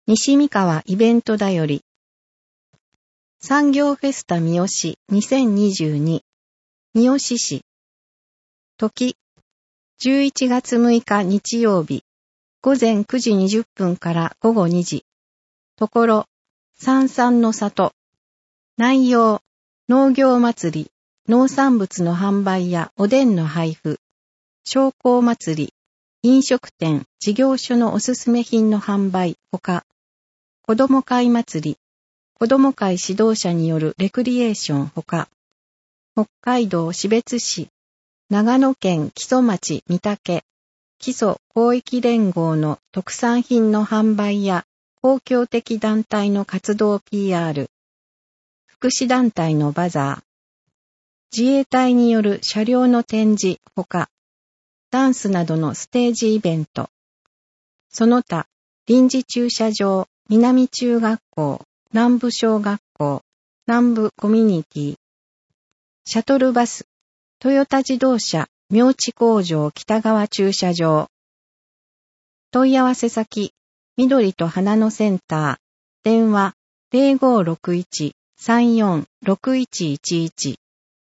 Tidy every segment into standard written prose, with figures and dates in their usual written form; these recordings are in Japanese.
西三河イベントだより。産業フェスタ三好2022。三好市。時。11月6日日曜日。午前9時20分から午後2時。ところ。三々の里。内容。農業祭り。農産物の販売やおでんの配布。商工祭り。飲食店、事業所のおすすめ品の販売ほか。子ども会祭り。子ども会指導者によるレクリエーションほか。北海道士別市。長野県木曽町御嶽。木曽広域連合の特産品の販売や公共的団体の活動 PR。福祉団体のバザー。自衛隊による車両の展示ほか。ダンスなどのステージイベント。その他、臨時駐車場、南中学校、南部小学校、南部コミュニティ。シャトルバス、トヨタ自動車、明知工場北側駐車場。問い合わせ先、緑と花のセンター。電話、0561-34-6111。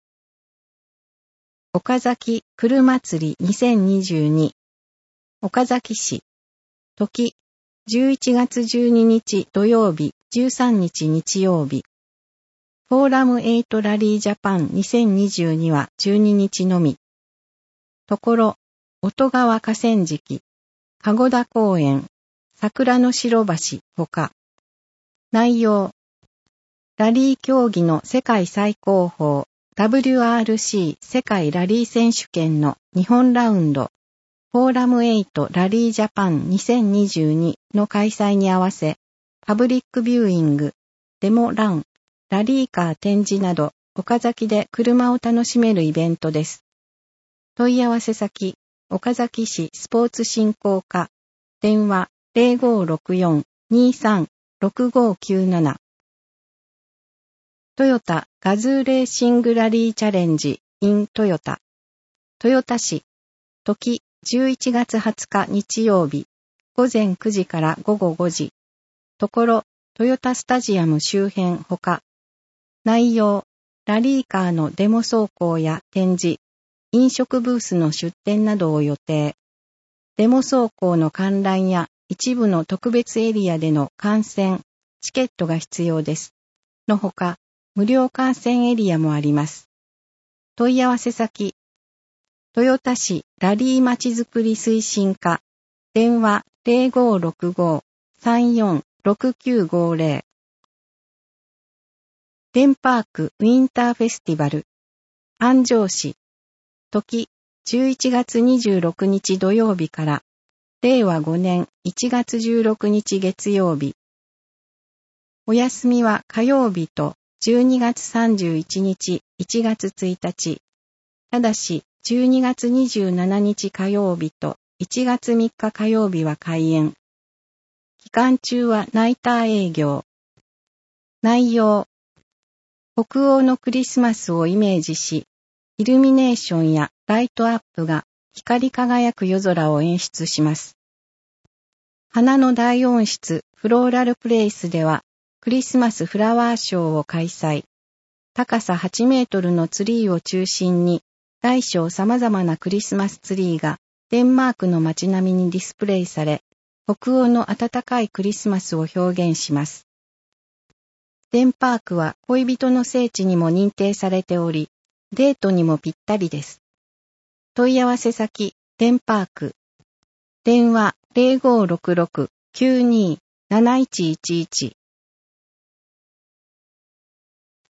岡崎車祭り2022。岡崎市。時。11月12日土曜日、13日日曜日。フォーラム8ラリージャパン2022は12日のみ。ところ。音川河川敷。籠田公園。桜の白橋ほか。内容。ラリー競技の世界最高峰。WRC 世界ラリー選手権の日本ラウンドフォーラム8ラリージャパン2022の開催に合わせパブリックビューイング、デモラン、ラリーカー展示など岡崎で車を楽しめるイベントです。問い合わせ先岡崎市スポーツ振興課電話 0564-23-6597トヨタガズーレーシングラリーチャレンジ in トヨタ。豊田市。時11月20日日曜日。午前9時から午後5時。ところ、トヨタスタジアム周辺ほか。内容、ラリーカーのデモ走行や展示、飲食ブースの出展などを予定。デモ走行の観覧や一部の特別エリアでの観戦、チケットが必要です。のほか、無料観戦エリアもあります。問い合わせ先。豊田市ラリーまちづくり推進課。電話 0565-34-6950。デンパークウィンターフェスティバル。安城市。時11月26日土曜日から。令和5年1月16日月曜日。お休みは火曜日と12月31日、1月1日。ただし、12月27日火曜日と1月3日火曜日は開園。期間中はナイター営業。内容。北欧のクリスマスをイメージし、イルミネーションやライトアップが光り輝く夜空を演出します。花の大温室フローラルプレイスでは、クリスマスフラワーショーを開催。高さ8メートルのツリーを中心に、大小様々なクリスマスツリーがデンマークの街並みにディスプレイされ、北欧の暖かいクリスマスを表現します。デンパークは恋人の聖地にも認定されており、デートにもぴったりです。問い合わせ先、デンパーク。電話 0566-92-7111